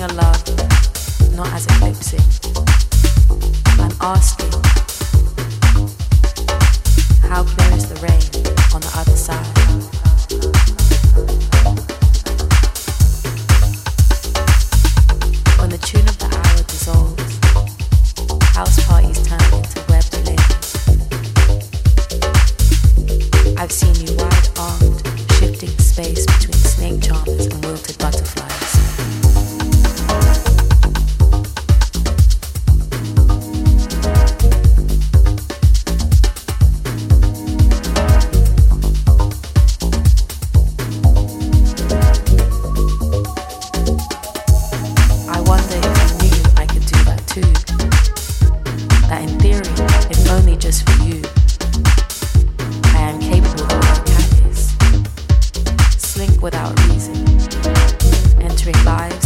a love not as eclipsing. I'm asking, how clear is the rain on the other side? When the tune of the hour dissolves, house parties turn into webbed limbs. I've seen you wide-armed, shifting space between snake charmers and wilted butterflies. Without reason, entering lives